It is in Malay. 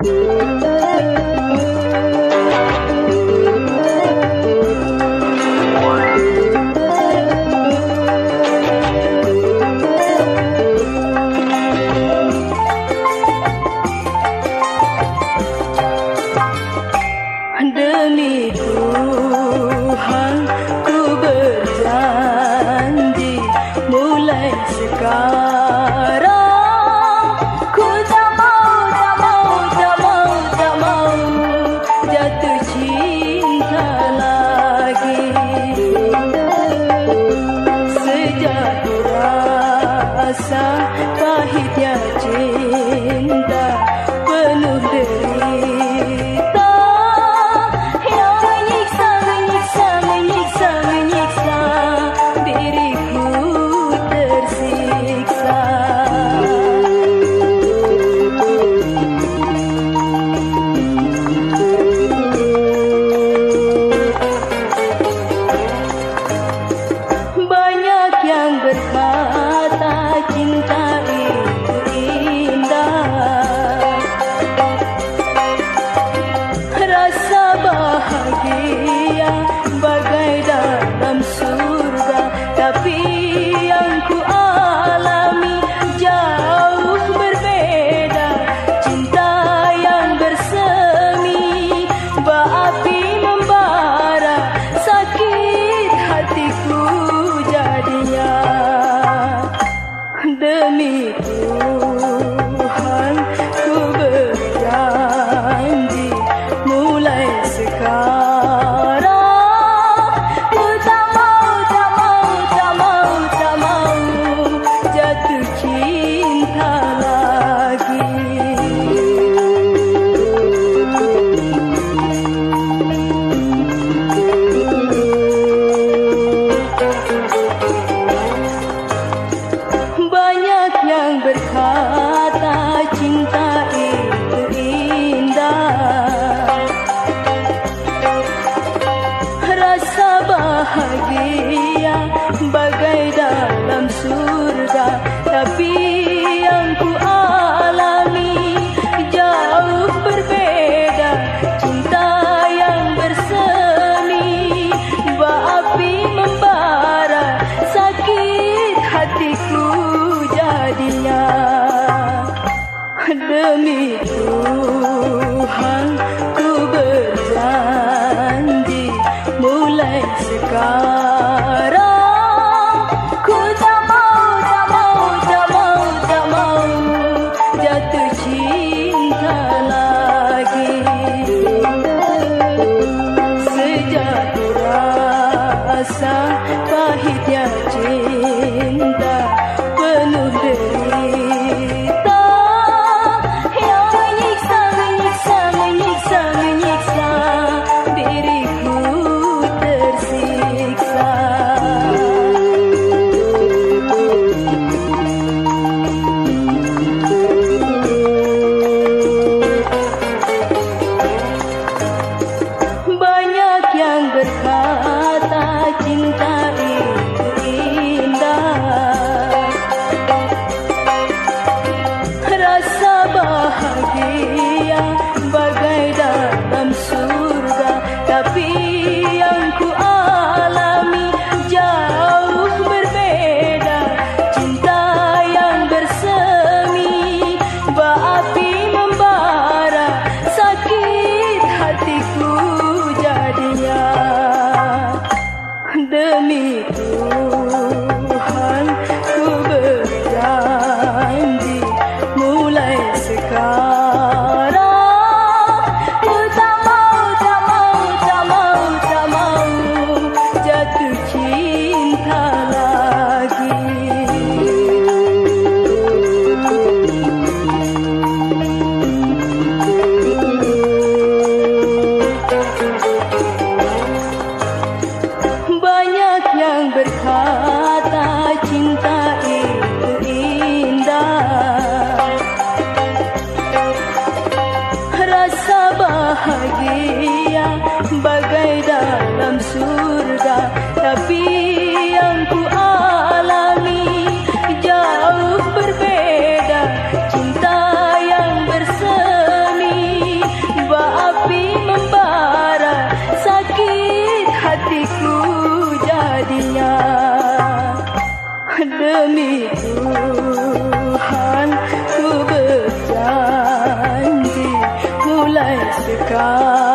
Demi Tuhan ku berjanji, mulai sekarang ku tak mau jatuh cinta lagi. Sejak ku rasa pahitnya cinta penuh derita, cinta itu indah, rasa bahagia bagai dalam surga. Tapi yang ku alami jauh berbeda. Cinta yang bersemi berapi membara, sakit hatiku jadinya. Demi Tuhan ku berjanji, mulai sekarang ku tak mau jatuh cinta lagi. Yang berkata cinta itu indah, rasa bahagia bagai dalam surga. Tapi yang ku alami jauh berbeda. Cinta yang bersemi berapi membara, sakit hatiku jadinya. Demi Tuhan ku berjanji, mulai sekarang ku tak mau jatuh cinta lagi. Sejak ku rasa pahitnya cinta penuh derita, yang menyiksa diriku tersiksa. Banyak yang berkata cinta itu indah, rasa bahagia bagai dalam surga. Tapi yang ku alami jauh berbeda. Cinta yang bersemi berapi membara, sakit hatiku jadinya. Demi Tuhan ku berjanji, mulai sekarang ku tak mau jatuh cinta lagi. Banyak yang berkata cinta itu indah, rasa bahagia bagai dalam surga. Tapi yang ku alami jauh berbeda. Cinta yang bersemi Demi Tuhan ku berjanji mulai sekarang